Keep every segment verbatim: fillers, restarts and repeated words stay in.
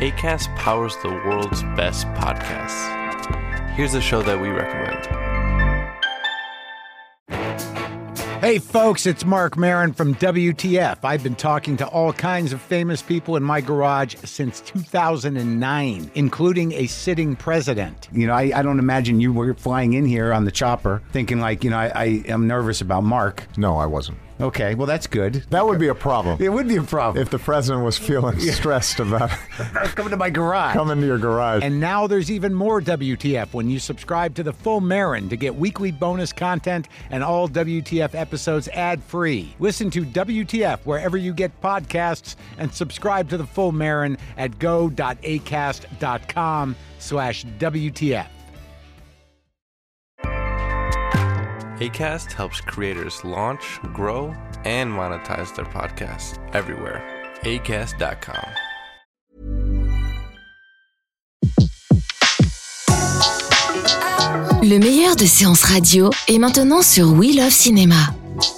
Acast powers the world's best podcasts. Here's a show that we recommend. Hey folks, it's Mark Maron from W T F. I've been talking to all kinds of famous people in my garage since two thousand nine, including a sitting president. You know, I, I don't imagine you were flying in here on the chopper thinking like, you know, I, I am nervous about Mark. No, I wasn't. Okay, well, that's good. That would be a problem. It would be a problem. If the president was feeling yeah. stressed about coming to my garage. Coming to your garage. And now there's even more W T F when you subscribe to the full Maron to get weekly bonus content and all W T F episodes ad-free. Listen to W T F wherever you get podcasts and subscribe to the full Maron at go.acast.com slash WTF. Acast helps creators launch, grow, and monetize their podcasts everywhere. acast dot com. Le meilleur de séances radio est maintenant sur We Love Cinéma.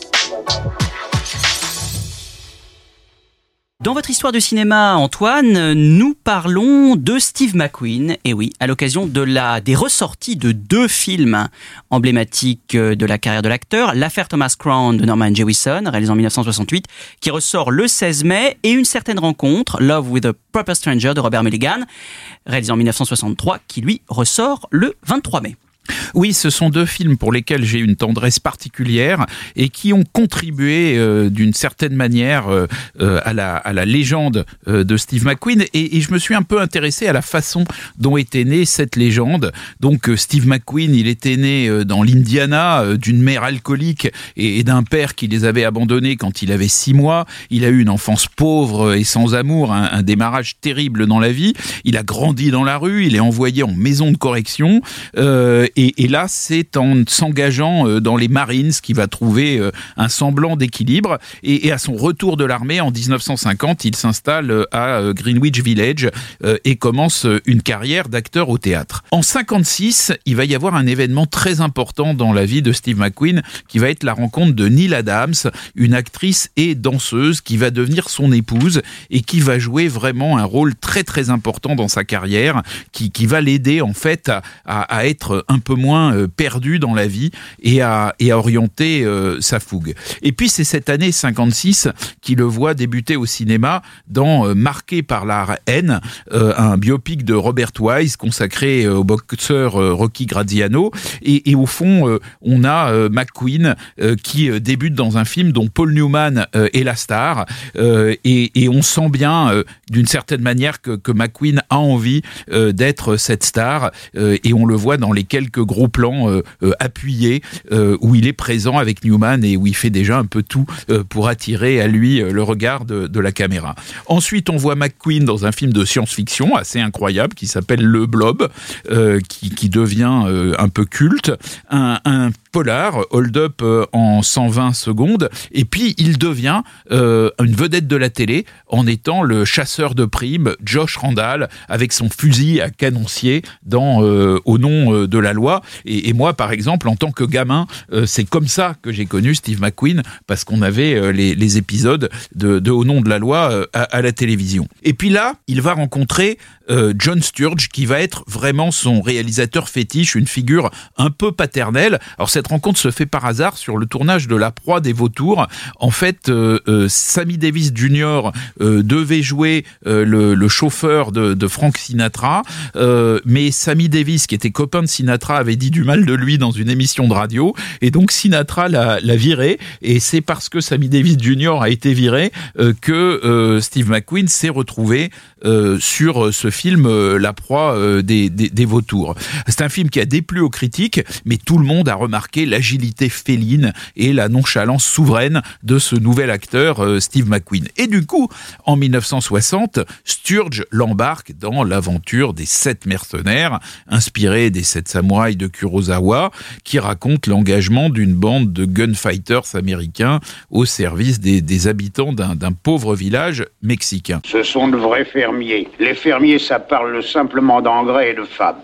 Dans votre histoire de cinéma, Antoine, nous parlons de Steve McQueen. Et oui, à l'occasion de la, des ressorties de deux films emblématiques de la carrière de l'acteur. L'affaire Thomas Crown de Norman Jewison, réalisé en dix-neuf cent soixante-huit, qui ressort le seize mai. Et Une certaine rencontre, Love with a Proper Stranger de Robert Mulligan, réalisé en dix-neuf cent soixante-trois, qui lui ressort le vingt-trois mai. Oui, ce sont deux films pour lesquels j'ai une tendresse particulière et qui ont contribué euh, d'une certaine manière euh, euh, à, la, à la légende euh, de Steve McQueen et, et je me suis un peu intéressé à la façon dont était née cette légende. Donc euh, Steve McQueen, il était né euh, dans l'Indiana euh, d'une mère alcoolique et, et d'un père qui les avait abandonnés quand il avait six mois. Il a eu une enfance pauvre et sans amour, un, un démarrage terrible dans la vie. Il a grandi dans la rue, il est envoyé en maison de correction euh, Et, et là, c'est en s'engageant dans les Marines qu'il va trouver un semblant d'équilibre. Et, et à son retour de l'armée, en dix-neuf cent cinquante, il s'installe à Greenwich Village et commence une carrière d'acteur au théâtre. En cinquante-six, il va y avoir un événement très important dans la vie de Steve McQueen qui va être la rencontre de Neil Adams, une actrice et danseuse qui va devenir son épouse et qui va jouer vraiment un rôle très très important dans sa carrière, qui, qui va l'aider en fait à, à, à être un peu moins euh, perdu dans la vie et à, et à orienter euh, sa fougue. Et puis c'est cette année cinquante-six qui le voit débuter au cinéma dans euh, Marqué par la haine, euh, un biopic de Robert Wise consacré euh, au boxeur euh, Rocky Graziano. Et, et au fond, euh, on a euh, McQueen euh, qui euh, débute dans un film dont Paul Newman euh, est la star. Euh, et, et on sent bien, euh, d'une certaine manière, que, que McQueen a envie euh, d'être cette star. Euh, et on le voit dans les quelques gros plans euh, euh, appuyés euh, où il est présent avec Newman et où il fait déjà un peu tout euh, pour attirer à lui euh, le regard de, de la caméra. Ensuite, on voit McQueen dans un film de science-fiction assez incroyable qui s'appelle Le Blob, euh, qui, qui devient euh, un peu culte, un, un polar, Hold Up euh, en cent vingt secondes, et puis il devient euh, une vedette de la télé en étant le chasseur de primes Josh Randall avec son fusil à canoncier dans euh, Au nom euh, de la loi. Et, et moi, par exemple, en tant que gamin, euh, c'est comme ça que j'ai connu Steve McQueen, parce qu'on avait euh, les, les épisodes de, de Au nom de la loi euh, à, à la télévision. Et puis là, il va rencontrer euh, John Sturge, qui va être vraiment son réalisateur fétiche, une figure un peu paternelle. Alors cette rencontre se fait par hasard sur le tournage de La Proie des Vautours. En fait, euh, euh, Sammy Davis Junior euh, devait jouer euh, le, le chauffeur de, de Frank Sinatra, euh, mais Sammy Davis, qui était copain de Sinatra, avait dit du mal de lui dans une émission de radio, et donc Sinatra l'a, l'a viré, et c'est parce que Sammy Davis Junior a été viré euh, que euh, Steve McQueen s'est retrouvé euh, sur ce film euh, La Proie euh, des, des, des Vautours. C'est un film qui a déplu aux critiques, mais tout le monde a remarqué l'agilité féline et la nonchalance souveraine de ce nouvel acteur euh, Steve McQueen. Et du coup, en dix-neuf cent soixante, Sturge l'embarque dans l'aventure des sept mercenaires, inspiré des sept samouraïs de Kurosawa, qui raconte l'engagement d'une bande de gunfighters américains au service des, des habitants d'un, d'un pauvre village mexicain. Ce sont de vrais fermiers. Les fermiers, ça parle simplement d'engrais et de femmes.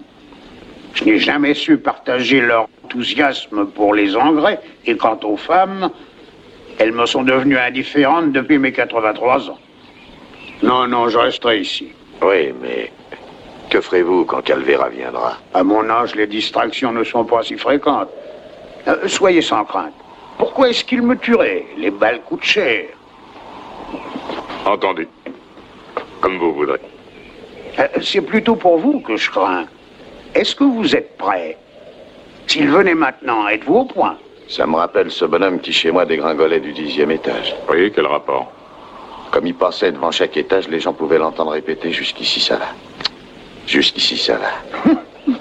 Je n'ai jamais su partager leur enthousiasme pour les engrais, et quant aux femmes, elles me sont devenues indifférentes depuis mes quatre-vingt-trois ans. Non, non, je resterai ici. Oui, mais que ferez-vous quand Calvera viendra? À mon âge, les distractions ne sont pas si fréquentes. Euh, soyez sans crainte. Pourquoi est-ce qu'il me tuerait? Les balles coûtent cher. Entendu. Comme vous voudrez. Euh, c'est plutôt pour vous que je crains. Est-ce que vous êtes prêt? S'il venait maintenant, êtes-vous au point? Ça me rappelle ce bonhomme qui, chez moi, dégringolait du dixième étage. Oui, quel rapport? Comme il passait devant chaque étage, les gens pouvaient l'entendre répéter « Jusqu'ici, ça va. Jusqu'ici, ça va. »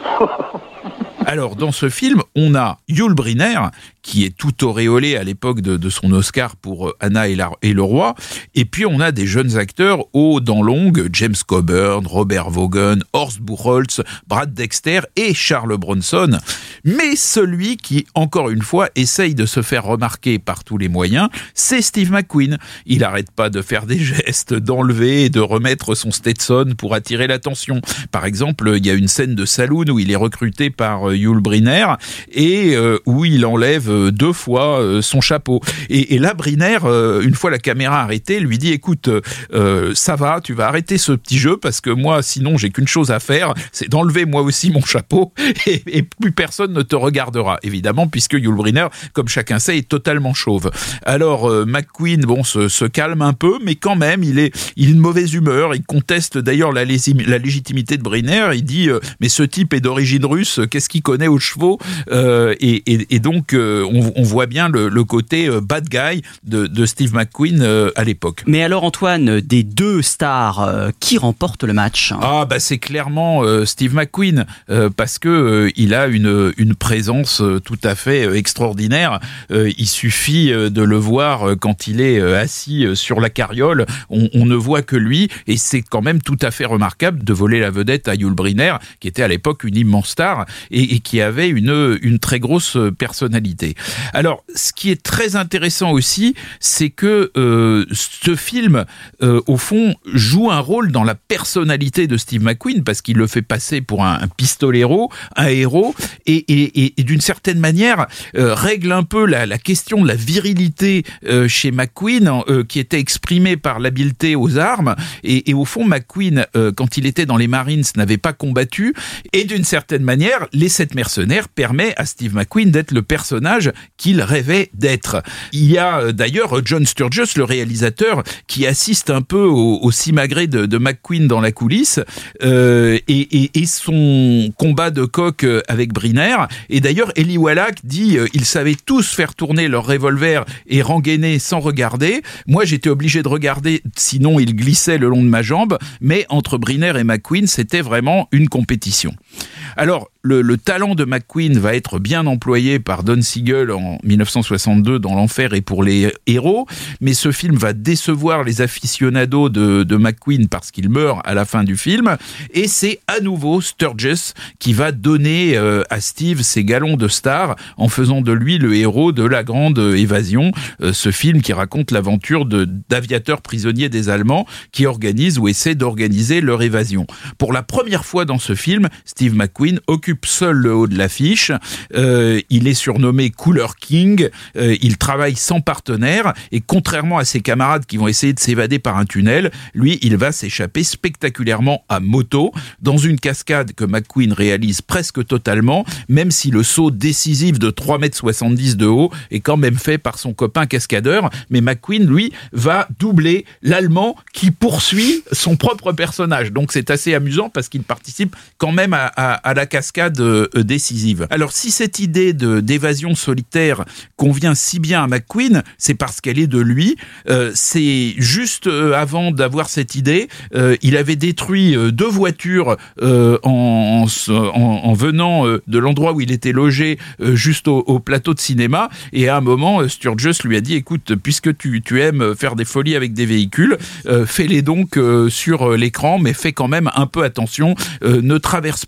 Alors, dans ce film, on a Yul Brynner, qui est tout auréolé à l'époque de, de son Oscar pour Anna et, la, et le Roi. Et puis, on a des jeunes acteurs aux dents longues, James Coburn, Robert Vaughan, Horst Buchholz, Brad Dexter et Charles Bronson. Mais celui qui, encore une fois, essaye de se faire remarquer par tous les moyens, c'est Steve McQueen. Il n'arrête pas de faire des gestes, d'enlever et de remettre son Stetson pour attirer l'attention. Par exemple, il y a une scène de saloon où il est recruté par Yul Brynner et euh, où il enlève deux fois euh, son chapeau. Et, et là, Brynner, euh, une fois la caméra arrêtée, lui dit « Écoute, euh, ça va, tu vas arrêter ce petit jeu parce que moi, sinon, j'ai qu'une chose à faire, c'est d'enlever moi aussi mon chapeau et, et plus personne ne te regardera. » Évidemment, puisque Yul Brynner, comme chacun sait, est totalement chauve. Alors, euh, McQueen, bon, se, se calme un peu, mais quand même, il est, il est de mauvaise humeur. Il conteste d'ailleurs la, lési- la légitimité de Brynner. Il dit euh, « Mais ce type est d'origine russe, qu'est-ce qu'il connaît aux chevaux ?» euh, et, et, et donc, euh, on, on voit bien le, le côté euh, bad guy de, de Steve McQueen euh, à l'époque. Mais alors, Antoine, des deux stars, euh, qui remporte le match? Ah, bah c'est clairement euh, Steve McQueen, euh, parce que euh, il a une, une présence euh, tout à fait euh, extraordinaire. Euh, il suffit euh, de le voir euh, quand il est euh, assis euh, sur la carriole. On, on ne voit que lui, et c'est quand même tout à fait remarquable de voler la vedette à Yul Brynner, qui était à l'époque une immense star et, et qui avait une, une très grosse personnalité. Alors, ce qui est très intéressant aussi, c'est que euh, ce film, euh, au fond, joue un rôle dans la personnalité de Steve McQueen, parce qu'il le fait passer pour un, un pistolero, un héros, et, et, et, et d'une certaine manière, euh, règle un peu la, la question de la virilité euh, chez McQueen, euh, qui était exprimée par l'habileté aux armes, et, et au fond, McQueen, euh, quand il était dans les Marines, n'avait pas combattu, et d'une certaine manière, Les Sept Mercenaires permet à Steve McQueen d'être le personnage qu'il rêvait d'être. Il y a euh, d'ailleurs John Sturges, le réalisateur, qui assiste un peu au, au simagrée de, de McQueen dans la coulisse, euh, et, et, et son combat de coq avec Brynner. Et d'ailleurs, Eli Wallach dit euh, ils savaient tous faire tourner leur revolver et rengainer sans regarder. Moi, j'étais obligé de regarder, sinon il glissait le long de ma jambe. Mais entre Brynner et McQueen, c'était vraiment une compétition. Alors, le, le talent de McQueen va être bien employé par Don Siegel en dix-neuf cent soixante-deux dans L'Enfer et pour les héros, mais ce film va décevoir les aficionados de, de McQueen parce qu'il meurt à la fin du film, et c'est à nouveau Sturges qui va donner euh, à Steve ses galons de star en faisant de lui le héros de La Grande Évasion, euh, ce film qui raconte l'aventure de, d'aviateurs prisonniers des Allemands qui organisent ou essaient d'organiser leur évasion. Pour la première fois dans ce film, Steve McQueen occupe seul le haut de l'affiche, euh, il est surnommé Cooler King, euh, il travaille sans partenaire, et contrairement à ses camarades qui vont essayer de s'évader par un tunnel, lui, il va s'échapper spectaculairement à moto, dans une cascade que McQueen réalise presque totalement, même si le saut décisif de trois mètres soixante-dix de haut est quand même fait par son copain cascadeur, mais McQueen, lui, va doubler l'Allemand qui poursuit son propre personnage. Donc c'est assez amusant parce qu'il participe quand même à, à, à la cascade euh, décisive. Alors si cette idée de, d'évasion solitaire convient si bien à McQueen, c'est parce qu'elle est de lui. Euh, c'est juste euh, avant d'avoir cette idée, euh, il avait détruit euh, deux voitures euh, en, en, en venant euh, de l'endroit où il était logé euh, juste au, au plateau de cinéma, et à un moment, euh, Sturges lui a dit « Écoute, puisque tu, tu aimes faire des folies avec des véhicules, euh, fais-les donc euh, sur l'écran, mais fais quand même un peu attention, euh, ne traverse pas un élevage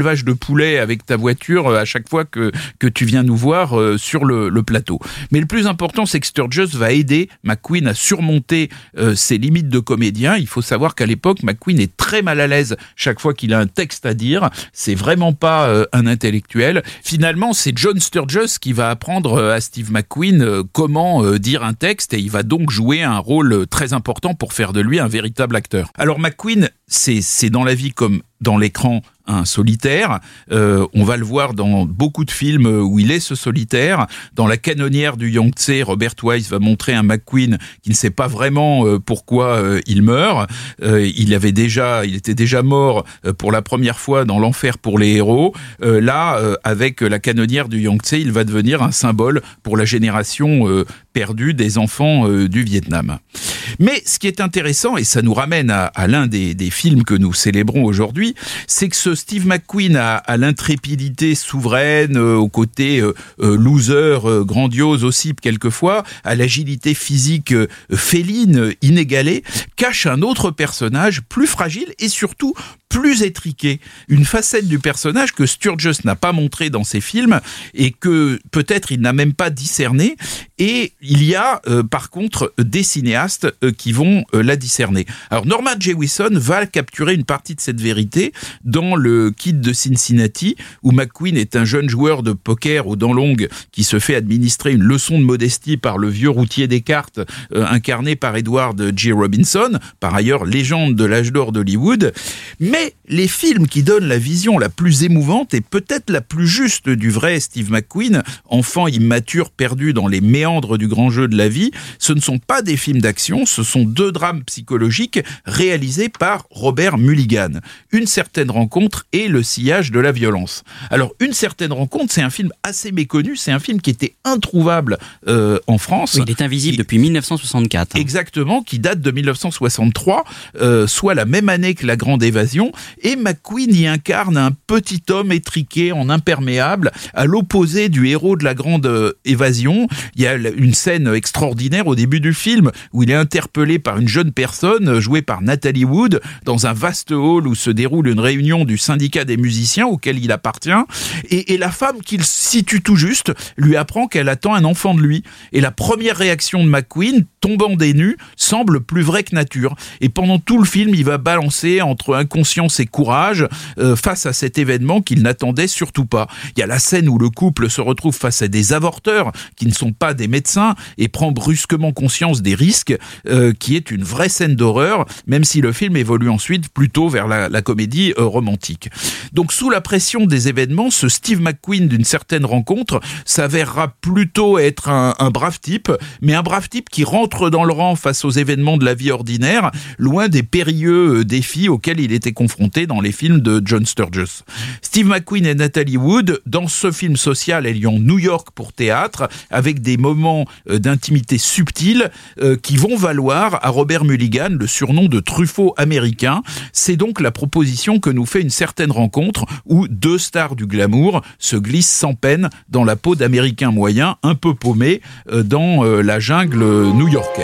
l'élevage de poulets avec ta voiture à chaque fois que, que tu viens nous voir euh, sur le, le plateau. Mais le plus important, c'est que Sturges va aider McQueen à surmonter euh, ses limites de comédien. Il faut savoir qu'à l'époque, McQueen est très mal à l'aise chaque fois qu'il a un texte à dire. C'est vraiment pas euh, un intellectuel. Finalement, c'est John Sturges qui va apprendre euh, à Steve McQueen euh, comment euh, dire un texte, et il va donc jouer un rôle très important pour faire de lui un véritable acteur. Alors McQueen, c'est, c'est dans la vie comme dans l'écran un solitaire. Euh, on va le voir dans beaucoup de films où il est ce solitaire. Dans La canonnière du Yangtze, Robert Wise va montrer un McQueen qui ne sait pas vraiment euh, pourquoi euh, il meurt. Euh, il avait déjà, il était déjà mort euh, pour la première fois dans L'Enfer pour les héros. Euh, là, euh, avec La canonnière du Yangtze, il va devenir un symbole pour la génération euh, perdue des enfants euh, du Vietnam. Mais ce qui est intéressant, et ça nous ramène à, à l'un des, des films que nous célébrons aujourd'hui, c'est que ce Steve McQueen a, a l'intrépidité souveraine, euh, au côté euh, euh, loser, euh, grandiose aussi quelquefois, à l'agilité physique euh, féline, inégalée, cache un autre personnage plus fragile et surtout plus étriqué. Une facette du personnage que Sturges n'a pas montré dans ses films et que peut-être il n'a même pas discerné. Et il y a euh, par contre des cinéastes euh, qui vont euh, la discerner. Alors Norman Jewison va capturer une partie de cette vérité dans Le Kid de Cincinnati, où McQueen est un jeune joueur de poker aux dents longues qui se fait administrer une leçon de modestie par le vieux routier des cartes euh, incarné par Edward G. Robinson, par ailleurs légende de l'âge d'or d'Hollywood. Mais les films qui donnent la vision la plus émouvante et peut-être la plus juste du vrai Steve McQueen, enfant immature perdu dans les méandres du grand jeu de la vie, ce ne sont pas des films d'action, ce sont deux drames psychologiques réalisés par Robert Mulligan. Une certaine rencontre et Le sillage de la violence. Alors, Une certaine rencontre, c'est un film assez méconnu, c'est un film qui était introuvable euh, en France. Oui, il est invisible qui, depuis dix-neuf cent soixante-quatre. Hein. Exactement, qui date de dix-neuf cent soixante-trois, euh, soit la même année que La Grande Évasion, et McQueen y incarne un petit homme étriqué en imperméable, à l'opposé du héros de La Grande Évasion. Il y a une scène extraordinaire au début du film où il est interpellé par une jeune personne jouée par Natalie Wood dans un vaste hall où se déroule une réunion du syndicat des musiciens auquel il appartient, et, et la femme qu'il situe tout juste lui apprend qu'elle attend un enfant de lui, et la première réaction de McQueen, tombant des nues, semble plus vraie que nature, et pendant tout le film il va balancer entre inconscience et courage euh, face à cet événement qu'il n'attendait surtout pas. Il y a la scène où le couple se retrouve face à des avorteurs qui ne sont pas des médecins et prend brusquement conscience des risques, euh, qui est une vraie scène d'horreur, même si le film évolue ensuite plutôt vers la, la comédie euh, romantique. Donc sous la pression des événements, ce Steve McQueen d'une certaine rencontre s'avérera plutôt être un, un brave type, mais un brave type qui rentre dans le rang face aux événements de la vie ordinaire, loin des périlleux défis auxquels il était confronté dans les films de John Sturges. Steve McQueen et Natalie Wood, dans ce film social ayant New York pour théâtre, avec des moments d'intimité subtile euh, qui vont valoir à Robert Mulligan le surnom de Truffaut américain. C'est donc la proposition que nous fait Une certaine rencontre, où deux stars du glamour se glissent sans peine dans la peau d'Américains moyens, un peu paumés euh, dans euh, la jungle new-yorkaise.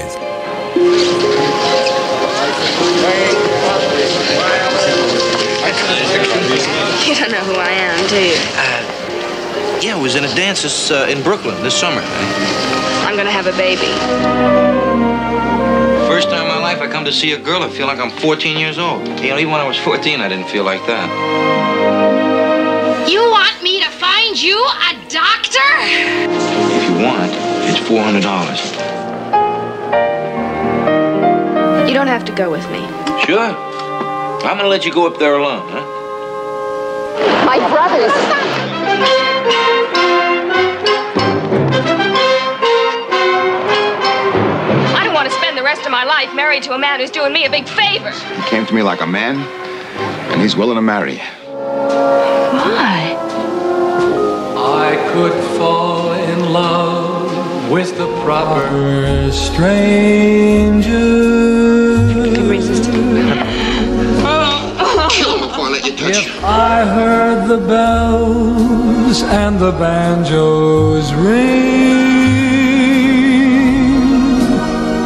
You don't know who I am, do you? Uh, yeah, I was in a dance this, uh, in Brooklyn this summer. I'm gonna have a baby. First time in my life I come to see a girl, I feel like I'm fourteen years old. You know, even when I was fourteen, I didn't feel like that. You want me to find you a doctor? If you want, it's four hundred dollars. You don't have to go with me. Sure. I'm gonna let you go up there alone, huh? My brothers. I don't want to spend the rest of my life married to a man who's doing me a big favor. He came to me like a man, and he's willing to marry. Why? I could fall in love with the proper stranger. Who brings this to me? Kill him before I let you touch him. If I heard the bells and the banjos ring. Oui, en effet.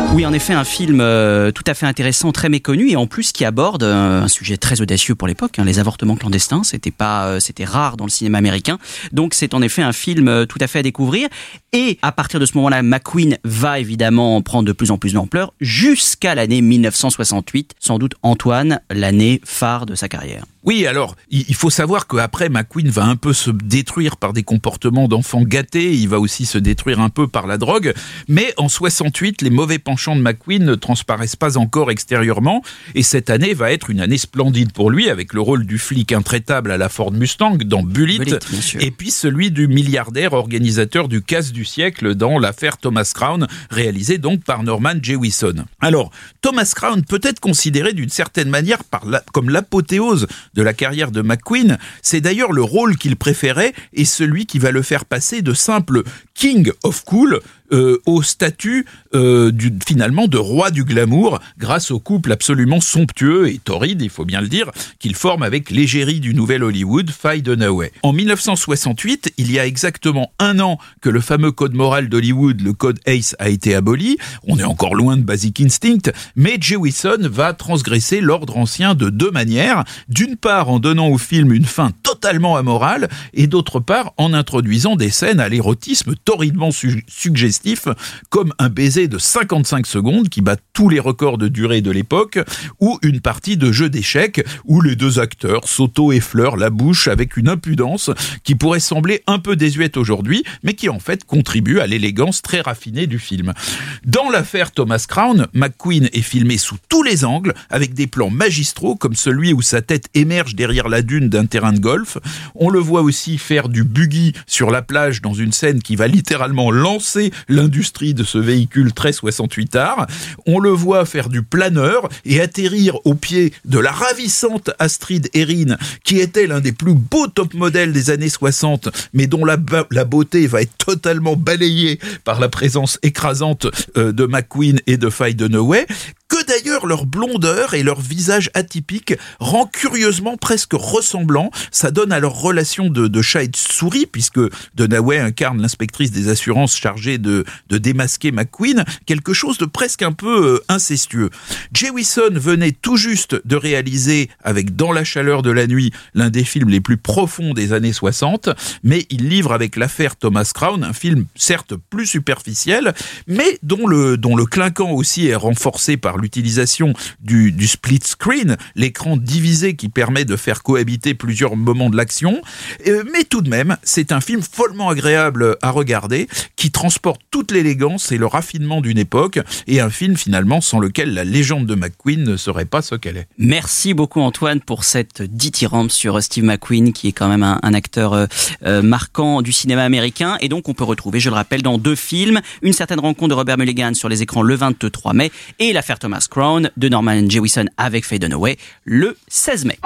effet un film euh, tout à fait intéressant, très méconnu, et en plus qui aborde euh, un sujet très audacieux pour l'époque, hein, les avortements clandestins. C'était pas, euh, c'était rare dans le cinéma américain. Donc c'est en effet un film euh, tout à fait à découvrir. Et à partir de ce moment-là, McQueen va évidemment prendre de plus en plus d'ampleur jusqu'à l'année dix-neuf cent soixante-huit. Sans doute, Antoine, l'année phare de sa carrière. Oui, alors, il faut savoir qu'après, McQueen va un peu se détruire par des comportements d'enfants gâtés, il va aussi se détruire un peu par la drogue, mais en soixante-huit, les mauvais penchants de McQueen ne transparaissent pas encore extérieurement, et cette année va être une année splendide pour lui, avec le rôle du flic intraitable à la Ford Mustang dans Bullitt, Bullitt et puis celui du milliardaire organisateur du casse du siècle dans l'affaire Thomas Crown, réalisé donc par Norman Jewison. Alors, Thomas Crown peut être considéré d'une certaine manière par la, comme l'apothéose de la carrière de McQueen. C'est d'ailleurs le rôle qu'il préférait et celui qui va le faire passer de simple King of Cool Euh, au statut euh, du, finalement de roi du glamour grâce au couple absolument somptueux et torride, il faut bien le dire, qu'il forme avec l'égérie du nouvel Hollywood, Faye Dunaway. En dix-neuf cent soixante-huit, il y a exactement un an que le fameux code moral d'Hollywood, le code Hays, a été aboli. On est encore loin de Basic Instinct, mais Jewison va transgresser l'ordre ancien de deux manières. D'une part, en donnant au film une fin totalement amorale, et d'autre part, en introduisant des scènes à l'érotisme torridement su- suggestif, comme un baiser de cinquante-cinq secondes qui bat tous les records de durée de l'époque, ou une partie de jeu d'échecs où les deux acteurs s'auto-effleurent la bouche avec une impudence qui pourrait sembler un peu désuète aujourd'hui, mais qui en fait contribue à l'élégance très raffinée du film. Dans l'affaire Thomas Crown, McQueen est filmé sous tous les angles, avec des plans magistraux comme celui où sa tête émerge derrière la dune d'un terrain de golf. On le voit aussi faire du buggy sur la plage dans une scène qui va littéralement lancer l'industrie de ce véhicule très soixante-huit art. On le voit faire du planeur et atterrir au pied de la ravissante Astrid Erin, qui était l'un des plus beaux top modèles des années soixante, mais dont la, ba- la beauté va être totalement balayée par la présence écrasante euh, de McQueen et de Faye Dunaway, que d'ailleurs leur blondeur et leur visage atypique rend curieusement presque ressemblant. Ça donne à leur relation de, de chat et de souris, puisque Dunaway incarne l'inspectrice des assurances chargée de, de démasquer McQueen, quelque chose de presque un peu euh, incestueux. Jewison venait tout juste de réaliser, avec Dans la chaleur de la nuit, l'un des films les plus profonds des années soixante, mais il livre avec l'affaire Thomas Crown un film certes plus superficiel, mais dont le, dont le clinquant aussi est renforcé par l'utilisation du, du split screen, l'écran divisé qui permet de faire cohabiter plusieurs moments de l'action. Euh, mais tout de même, c'est un film follement agréable à regarder, qui transporte toute l'élégance et le raffinement d'une époque, et un film finalement sans lequel la légende de McQueen ne serait pas ce qu'elle est. Merci beaucoup Antoine pour cette dithyrambe sur Steve McQueen, qui est quand même un, un acteur euh, euh, marquant du cinéma américain, et donc on peut retrouver, je le rappelle, dans deux films, Une certaine rencontre de Robert Mulligan sur les écrans le vingt-trois mai, et L'affaire Thomas Crown de Norman Jewison avec Faye Dunaway le seize mai.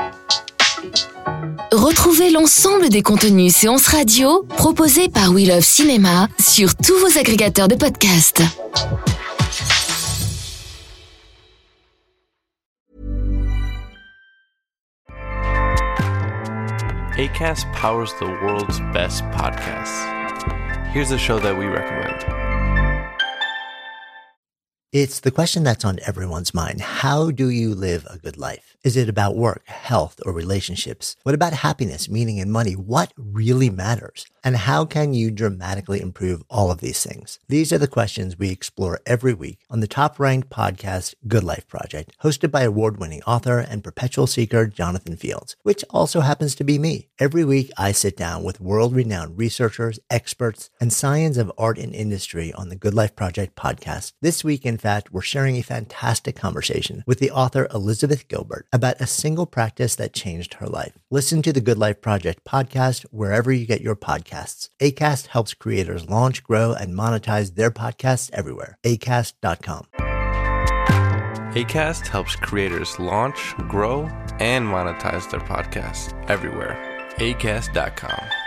Retrouvez l'ensemble des contenus séances radio proposés par We Love Cinéma sur tous vos agrégateurs de podcasts. Acast powers the world's best podcasts. Here's a show that we recommend. It's the question that's on everyone's mind. How do you live a good life? Is it about work, health, or relationships? What about happiness, meaning, and money? What really matters? And how can you dramatically improve all of these things? These are the questions we explore every week on the top-ranked podcast, Good Life Project, hosted by award-winning author and perpetual seeker Jonathan Fields, which also happens to be me. Every week, I sit down with world-renowned researchers, experts, and science of art and industry on the Good Life Project podcast. This week, in fact, we're sharing a fantastic conversation with the author Elizabeth Gilbert about a single practice that changed her life. Listen to the Good Life Project podcast wherever you get your podcasts. Acast helps creators launch, grow, and monetize their podcasts everywhere. acast dot com. Acast helps creators launch, grow, and monetize their podcasts everywhere. acast dot com.